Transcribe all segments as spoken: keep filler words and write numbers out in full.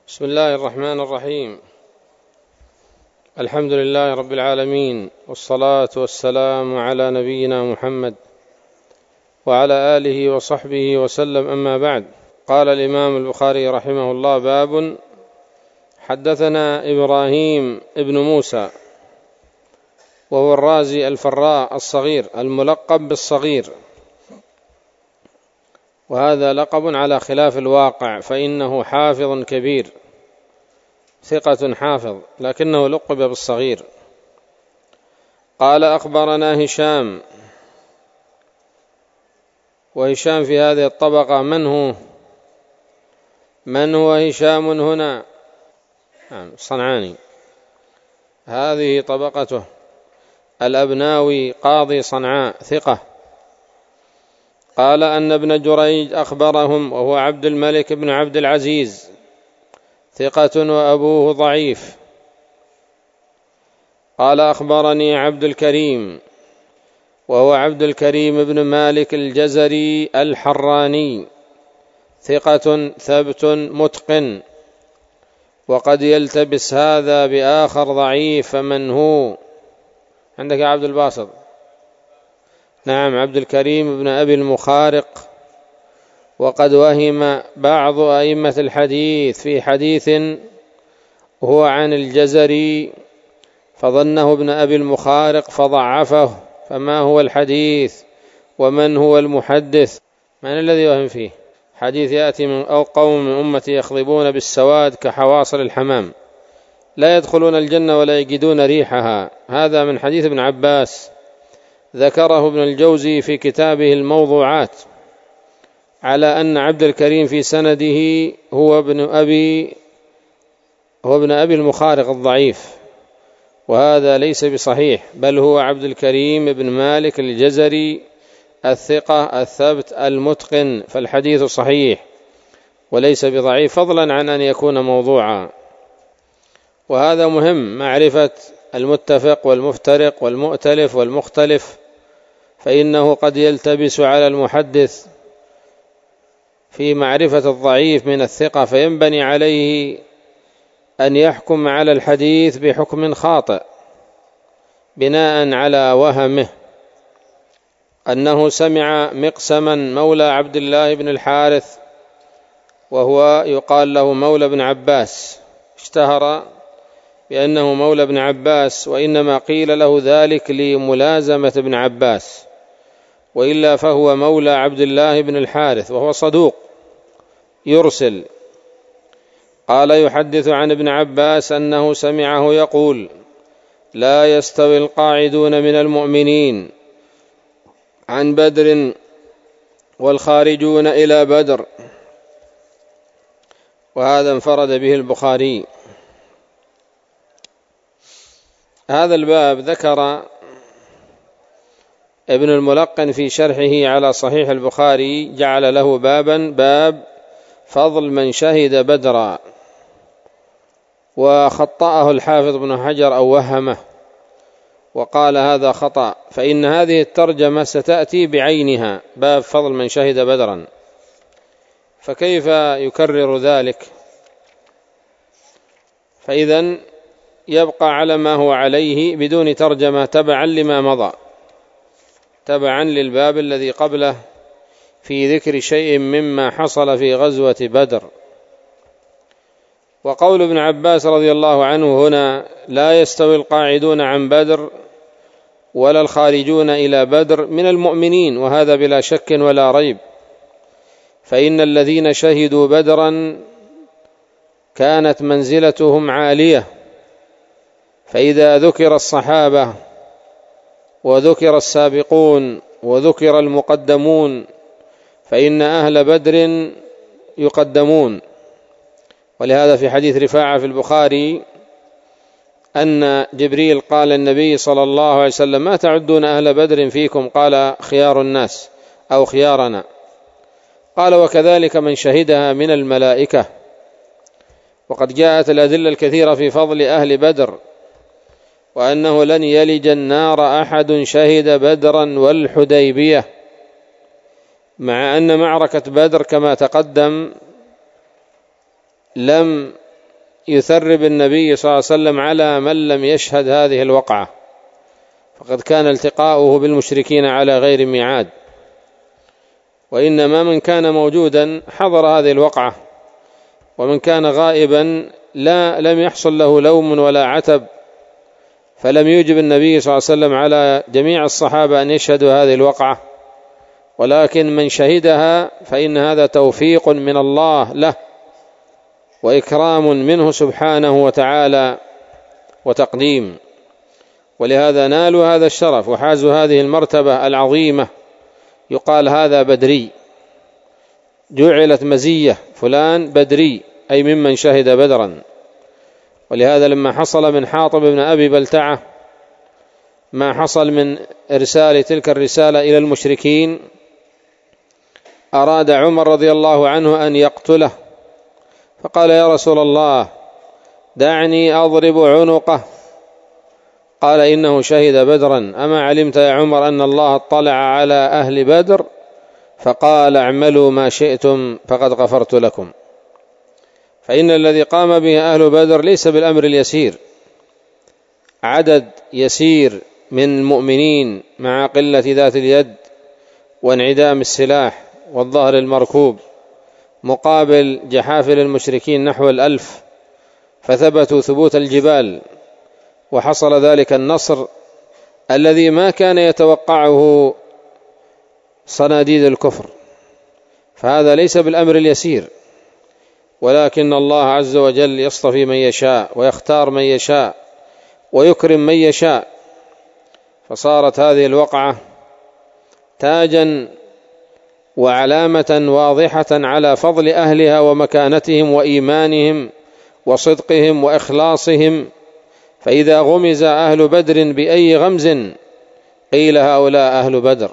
بسم الله الرحمن الرحيم. الحمد لله رب العالمين، والصلاة والسلام على نبينا محمد وعلى آله وصحبه وسلم، أما بعد. قال الإمام البخاري رحمه الله: باب حدثنا إبراهيم ابن موسى، وهو الرازي الفراء الصغير الملقب بالصغير، وهذا لقب على خلاف الواقع، فإنه حافظ كبير ثقة حافظ، لكنه لقب بالصغير. قال: أخبرنا هشام. وهشام في هذه الطبقة من هو؟ من هو هشام هنا؟ نعم، صنعاني، هذه طبقته. الأبناوي قاضي صنعاء ثقة. قال أن ابن جريج أخبرهم، وهو عبد الملك بن عبد العزيز ثقة، وأبوه ضعيف. قال: أخبرني عبد الكريم، وهو عبد الكريم بن مالك الجزري الحراني ثقة ثبت متقن، وقد يلتبس هذا بآخر ضعيف. فمن هو؟ عندك عبد الباسط؟ نعم، عبد الكريم بن أبي المخارق. وقد وهم بعض أئمة الحديث في حديث هو عن الجزري فظنه ابن أبي المخارق فضعفه. فما هو الحديث؟ ومن هو المحدث؟ من الذي وهم فيه؟ حديث يأتي من أو قوم من أمتي يخضبون بالسواد كحواصل الحمام، لا يدخلون الجنة ولا يجدون ريحها. هذا من حديث ابن عباس، ذكره ابن الجوزي في كتابه الموضوعات، على أن عبد الكريم في سنده هو ابن أبي هو ابن أبي المخارق الضعيف، وهذا ليس بصحيح، بل هو عبد الكريم بن مالك الجزري الثقة الثبت المتقن، فالحديث صحيح وليس بضعيف، فضلا عن أن يكون موضوعا. وهذا مهم، معرفة المتفق والمفترق والمؤتلف والمختلف، فإنه قد يلتبس على المحدث في معرفة الضعيف من الثقة، فينبني عليه أن يحكم على الحديث بحكم خاطئ بناء على وهمه أنه سمع مقسما مولى عبد الله بن الحارث، وهو يقال له مولى بن عباس، اشتهر بأنه مولى بن عباس، وإنما قيل له ذلك لملازمة ابن عباس، وإلا فهو مولى عبد الله بن الحارث، وهو صدوق يرسل. قال: يحدث عن ابن عباس أنه سمعه يقول: لا يستوي القاعدون من المؤمنين عن بدر والخارجون إلى بدر. وهذا انفرد به البخاري. هذا الباب ذكر ابن الملقن في شرحه على صحيح البخاري، جعل له بابا: باب فضل من شهد بدرا. وخطأه الحافظ بن حجر أو وهمه وقال هذا خطأ، فإن هذه الترجمة ستأتي بعينها: باب فضل من شهد بدرا، فكيف يكرر ذلك؟ فإذن يبقى على ما هو عليه بدون ترجمة، تبعا لما مضى، تبعا للباب الذي قبله في ذكر شيء مما حصل في غزوة بدر. وقول ابن عباس رضي الله عنه هنا: لا يستوي القاعدون عن بدر ولا الخارجون إلى بدر من المؤمنين، وهذا بلا شك ولا ريب، فإن الذين شهدوا بدرا كانت منزلتهم عالية، فإذا ذكر الصحابة وذكر السابقون وذكر المقدمون فإن أهل بدر يقدمون. ولهذا في حديث رفاعة في البخاري أن جبريل قال النبي صلى الله عليه وسلم: ما تعدون أهل بدر فيكم؟ قال: خيار الناس أو خيارنا. قال: وكذلك من شهدها من الملائكة. وقد جاءت الأدلة الكثيرة في فضل أهل بدر، وأنه لن يلج النار أحد شهد بدرا والحديبية، مع أن معركة بدر كما تقدم لم يثرب النبي صلى الله عليه وسلم على من لم يشهد هذه الوقعة، فقد كان التقاؤه بالمشركين على غير ميعاد، وإنما من كان موجودا حضر هذه الوقعة، ومن كان غائبا لا لم يحصل له لوم ولا عتب، فلم يوجب النبي صلى الله عليه وسلم على جميع الصحابة أن يشهدوا هذه الوقعة، ولكن من شهدها فإن هذا توفيق من الله له وإكرام منه سبحانه وتعالى وتقديم، ولهذا نالوا هذا الشرف وحازوا هذه المرتبة العظيمة، يقال هذا بدري، جعلت مزية فلان بدري أي ممن شهد بدرا. ولهذا لما حصل من حاطب بن أبي بلتعة ما حصل من إرسال تلك الرسالة إلى المشركين، أراد عمر رضي الله عنه أن يقتله، فقال يا رسول الله دعني أضرب عنقه، قال إنه شهد بدرا، أما علمت يا عمر أن الله اطلع على أهل بدر فقال اعملوا ما شئتم فقد غفرت لكم. فإن الذي قام به أهل بدر ليس بالأمر اليسير، عدد يسير من المؤمنين مع قلة ذات اليد وانعدام السلاح والظهر المركوب مقابل جحافل المشركين نحو الألف، فثبتوا ثبوت الجبال، وحصل ذلك النصر الذي ما كان يتوقعه صناديد الكفر. فهذا ليس بالأمر اليسير، ولكن الله عز وجل يصطفي من يشاء ويختار من يشاء ويكرم من يشاء، فصارت هذه الوقعة تاجا وعلامة واضحة على فضل أهلها ومكانتهم وإيمانهم وصدقهم وإخلاصهم. فإذا غمز أهل بدر بأي غمز قيل هؤلاء أهل بدر.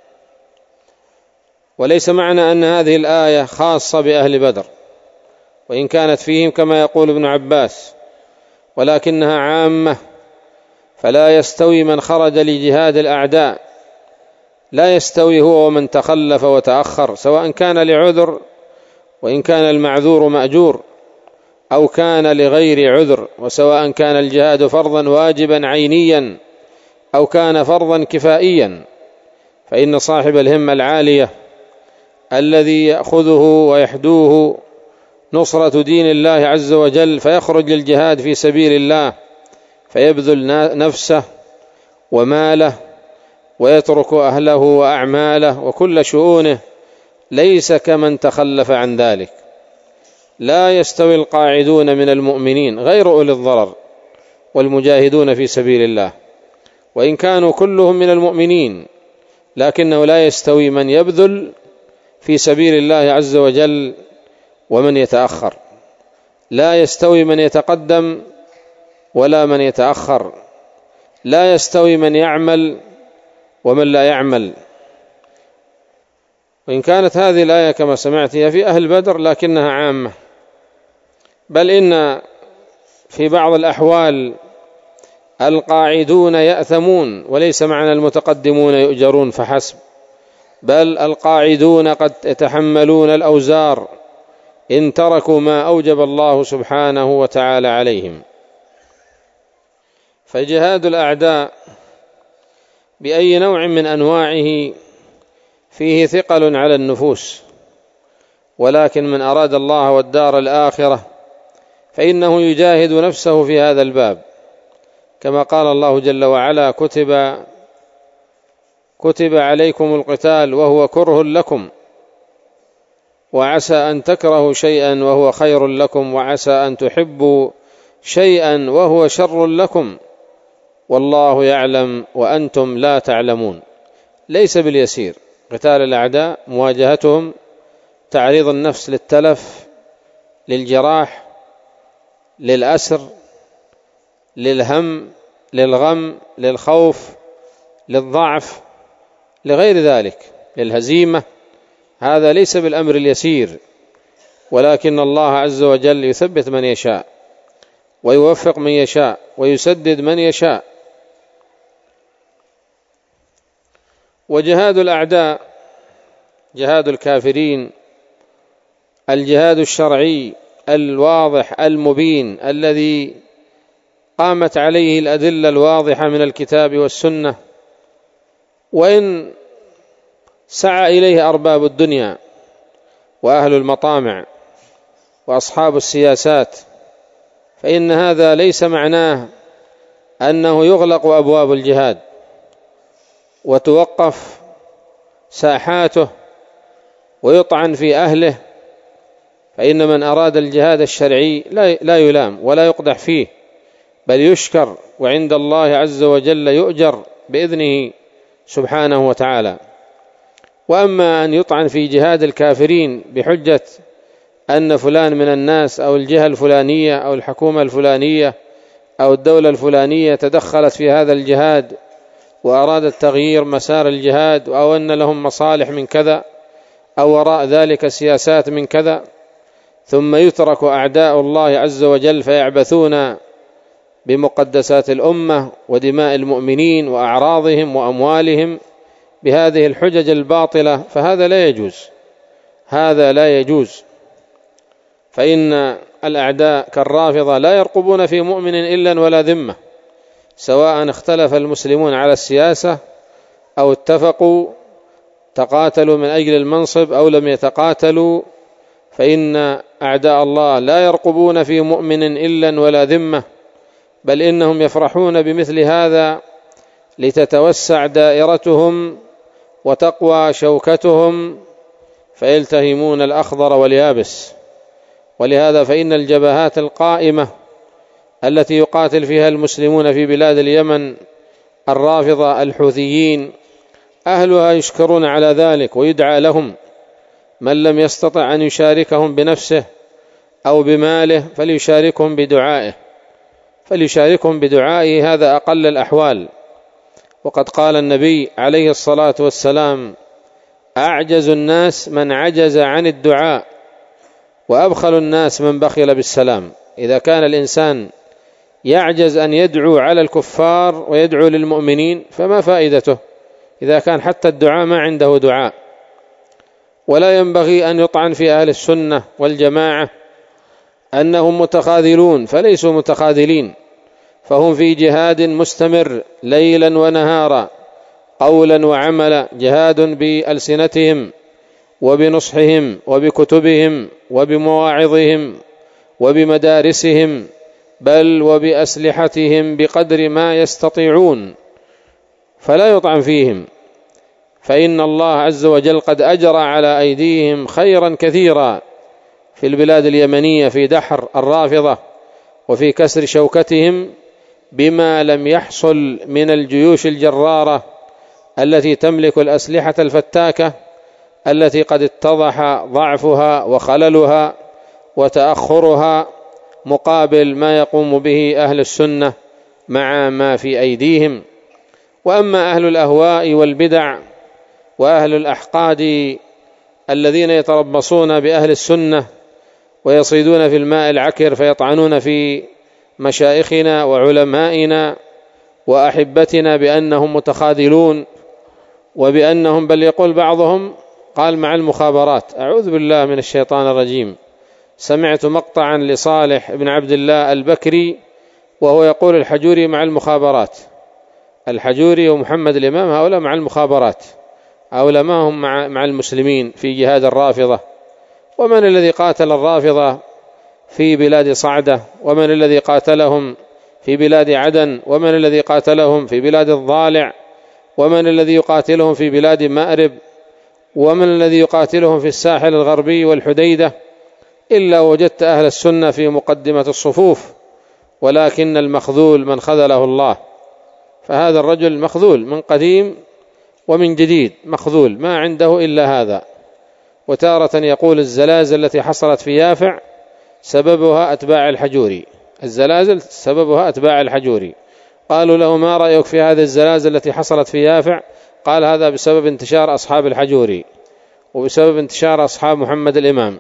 وليس معنى أن هذه الآية خاصة بأهل بدر، وإن كانت فيهم كما يقول ابن عباس، ولكنها عامة، فلا يستوي من خرج لجهاد الأعداء، لا يستوي هو ومن تخلف وتأخر، سواء كان لعذر، وإن كان المعذور مأجور، أو كان لغير عذر، وسواء كان الجهاد فرضا واجبا عينيا أو كان فرضا كفائيا، فإن صاحب الهمة العالية الذي يأخذه ويحدوه نصرة دين الله عز وجل فيخرج للجهاد في سبيل الله، فيبذل نفسه وماله ويترك أهله وأعماله وكل شؤونه، ليس كمن تخلف عن ذلك. لا يستوي القاعدون من المؤمنين غير أولي الضرر والمجاهدون في سبيل الله، وإن كانوا كلهم من المؤمنين، لكنه لا يستوي من يبذل في سبيل الله عز وجل ومن يتأخر، لا يستوي من يتقدم ولا من يتأخر، لا يستوي من يعمل ومن لا يعمل. وإن كانت هذه الآية كما سمعت هي في أهل بدر لكنها عامة، بل إن في بعض الأحوال القاعدون يأثمون، وليس معنى المتقدمون يؤجرون فحسب، بل القاعدون قد يتحملون الأوزار إن تركوا ما أوجب الله سبحانه وتعالى عليهم. فجهاد الأعداء بأي نوع من أنواعه فيه ثقل على النفوس، ولكن من أراد الله والدار الآخرة فإنه يجاهد نفسه في هذا الباب، كما قال الله جل وعلا كتب كتب عليكم القتال وهو كره لكم وعسى أن تكرهوا شيئا وهو خير لكم وعسى أن تحبوا شيئا وهو شر لكم والله يعلم وأنتم لا تعلمون. ليس باليسير قتال الأعداء، مواجهتهم، تعريض النفس للتلف، للجراح، للأسر، للهم، للغم، للخوف، للضعف، لغير ذلك، للهزيمة. هذا ليس بالأمر اليسير، ولكن الله عز وجل يثبت من يشاء ويوفق من يشاء ويسدد من يشاء. وجهاد الأعداء جهاد الكافرين، الجهاد الشرعي الواضح المبين الذي قامت عليه الأدلة الواضحة من الكتاب والسنة، وإن سعى إليه أرباب الدنيا وأهل المطامع وأصحاب السياسات، فإن هذا ليس معناه أنه يغلق أبواب الجهاد وتوقف ساحاته ويطعن في أهله، فإن من أراد الجهاد الشرعي لا يلام ولا يقدح فيه، بل يشكر، وعند الله عز وجل يؤجر بإذنه سبحانه وتعالى. وأما أن يطعن في جهاد الكافرين بحجة أن فلان من الناس أو الجهة الفلانية أو الحكومة الفلانية أو الدولة الفلانية تدخلت في هذا الجهاد وأرادت تغيير مسار الجهاد، أو أن لهم مصالح من كذا أو وراء ذلك سياسات من كذا، ثم يترك أعداء الله عز وجل فيعبثون بمقدسات الأمة ودماء المؤمنين وأعراضهم وأموالهم بهذه الحجج الباطلة، فهذا لا يجوز، هذا لا يجوز. فإن الأعداء كالرافضة لا يرقبون في مؤمن إلا ولا ذمة، سواء اختلف المسلمون على السياسة أو اتفقوا تقاتلوا من أجل المنصب أو لم يتقاتلوا، فإن أعداء الله لا يرقبون في مؤمن إلا ولا ذمة، بل إنهم يفرحون بمثل هذا لتتوسع دائرتهم وتقوى شوكتهم، فيلتهمون الأخضر واليابس. ولهذا فإن الجبهات القائمة التي يقاتل فيها المسلمون في بلاد اليمن الرافضة الحوثيين أهلها يشكرون على ذلك، ويدعى لهم، من لم يستطع أن يشاركهم بنفسه أو بماله فليشاركهم بدعائه، فليشاركهم بدعائه، هذا أقل الأحوال. وقد قال النبي عليه الصلاة والسلام: أعجز الناس من عجز عن الدعاء، وأبخل الناس من بخل بالسلام. إذا كان الإنسان يعجز أن يدعو على الكفار ويدعو للمؤمنين فما فائدته إذا كان حتى الدعاء ما عنده دعاء. ولا ينبغي أن يطعن في أهل السنة والجماعة أنهم متخاذلون، فليسوا متخاذلين، فهم في جهاد مستمر ليلا ونهارا، قولا وعملا، جهاد بألسنتهم وبنصحهم وبكتبهم وبمواعظهم وبمدارسهم، بل وبأسلحتهم بقدر ما يستطيعون، فلا يطعن فيهم، فإن الله عز وجل قد أجرى على أيديهم خيرا كثيرا في البلاد اليمنية في دحر الرافضة وفي كسر شوكتهم، بما لم يحصل من الجيوش الجرارة التي تملك الأسلحة الفتاكة، التي قد اتضح ضعفها وخللها وتأخرها مقابل ما يقوم به أهل السنة مع ما في أيديهم. وأما أهل الأهواء والبدع وأهل الأحقاد الذين يتربصون بأهل السنة ويصيدون في الماء العكر فيطعنون في مشايخنا وعلمائنا وأحبتنا بأنهم متخاذلون، وبأنهم، بل يقول بعضهم قال مع المخابرات، أعوذ بالله من الشيطان الرجيم. سمعت مقطعا لصالح بن عبد الله البكري وهو يقول الحجوري مع المخابرات، الحجوري ومحمد الإمام هؤلاء مع المخابرات، هؤلاء ما هم مع, مع المسلمين في جهاد الرافضة. ومن الذي قاتل الرافضة في بلاد صعدة؟ ومن الذي قاتلهم في بلاد عدن؟ ومن الذي قاتلهم في بلاد الضالع؟ ومن الذي يقاتلهم في بلاد مأرب؟ ومن الذي يقاتلهم في الساحل الغربي والحديدة؟ إلا وجدت أهل السنة في مقدمة الصفوف، ولكن المخذول من خذله الله. فهذا الرجل مخذول من قديم ومن جديد، مخذول ما عنده إلا هذا. وتارة يقول الزلازل التي حصلت في يافع سببها أتباع الحجوري، الزلازل سببها أتباع الحجوري. قالوا له ما رأيك في هذه الزلازل التي حصلت في يافع؟ قال هذا بسبب انتشار أصحاب الحجوري وبسبب انتشار أصحاب محمد الإمام.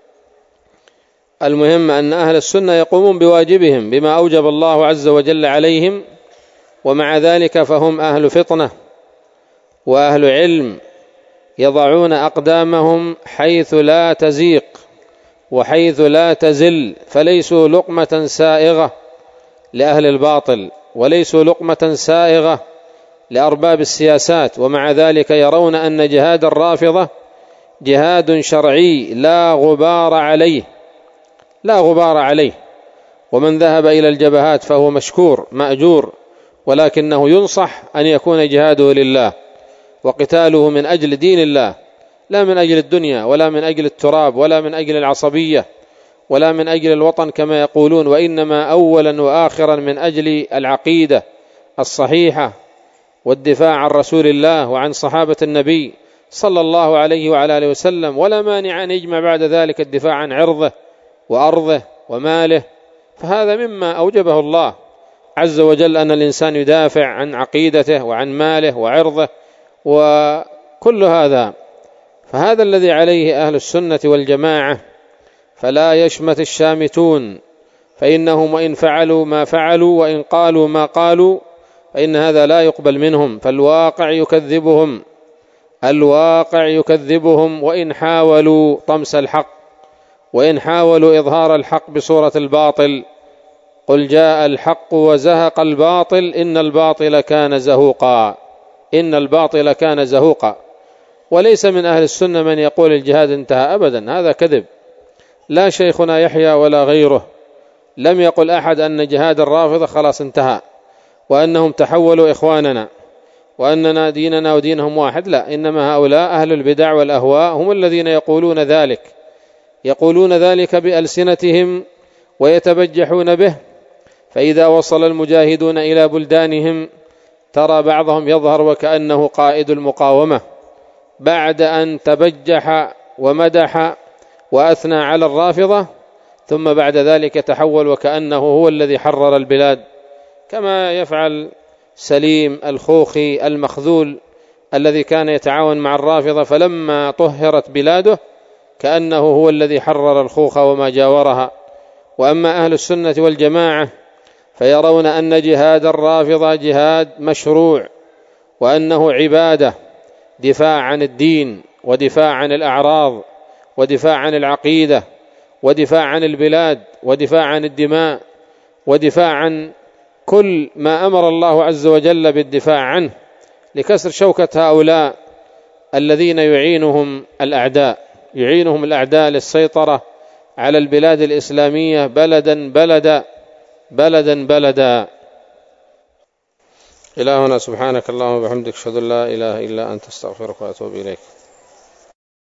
المهم أن أهل السنة يقومون بواجبهم بما أوجب الله عز وجل عليهم، ومع ذلك فهم أهل فطنة وأهل علم، يضعون أقدامهم حيث لا تزيق وحيث لا تزل، فليسوا لقمة سائغة لأهل الباطل، وليسوا لقمة سائغة لأرباب السياسات، ومع ذلك يرون أن جهاد الرافضة جهاد شرعي لا غبار عليه، لا غبار عليه. ومن ذهب إلى الجبهات فهو مشكور مأجور، ولكنه ينصح أن يكون جهاده لله وقتاله من أجل دين الله، لا من أجل الدنيا ولا من أجل التراب ولا من أجل العصبية ولا من أجل الوطن كما يقولون، وإنما أولا وآخرا من أجل العقيدة الصحيحة والدفاع عن رسول الله وعن صحابة النبي صلى الله عليه وعلى آله وسلم. ولا مانع أن يجمع بعد ذلك الدفاع عن عرضه وأرضه وماله، فهذا مما أوجبه الله عز وجل أن الإنسان يدافع عن عقيدته وعن ماله وعرضه وكل هذا. فهذا الذي عليه أهل السنة والجماعة، فلا يشمت الشامتون، فإنهم وإن فعلوا ما فعلوا وإن قالوا ما قالوا فإن هذا لا يقبل منهم، فالواقع يكذبهم، الواقع يكذبهم وإن حاولوا طمس الحق وإن حاولوا إظهار الحق بصورة الباطل. قل جاء الحق وزهق الباطل إن الباطل كان زهوقا، إن الباطل كان زهوقا. وليس من أهل السنة من يقول الجهاد انتهى أبدا، هذا كذب. لا شيخنا يحيى ولا غيره لم يقل أحد أن جهاد الرافضة خلاص انتهى وأنهم تحولوا إخواننا وأننا ديننا ودينهم واحد، لا، إنما هؤلاء أهل البدع والأهواء هم الذين يقولون ذلك، يقولون ذلك بألسنتهم ويتبجحون به. فإذا وصل المجاهدون إلى بلدانهم ترى بعضهم يظهر وكأنه قائد المقاومة بعد أن تبجح ومدح وأثنى على الرافضة، ثم بعد ذلك تحول وكأنه هو الذي حرر البلاد، كما يفعل سليم الخوخي المخذول الذي كان يتعاون مع الرافضة، فلما طهرت بلاده كأنه هو الذي حرر الخوخ وما جاورها. وأما أهل السنة والجماعة فيرون أن جهاد الرافضة جهاد مشروع، وأنه عبادة، دفاع عن الدين ودفاع عن الأعراض ودفاع عن العقيدة ودفاع عن البلاد ودفاع عن الدماء ودفاع عن كل ما أمر الله عز وجل بالدفاع عنه، لكسر شوكة هؤلاء الذين يعينهم الأعداء، يعينهم الأعداء للسيطرة على البلاد الإسلامية بلدا بلدا بلدا بلدا. إلهنا سبحانك اللهم وبحمدك، أشهد أن لا إله إلا أنت، استغفرك وأتوب إليك.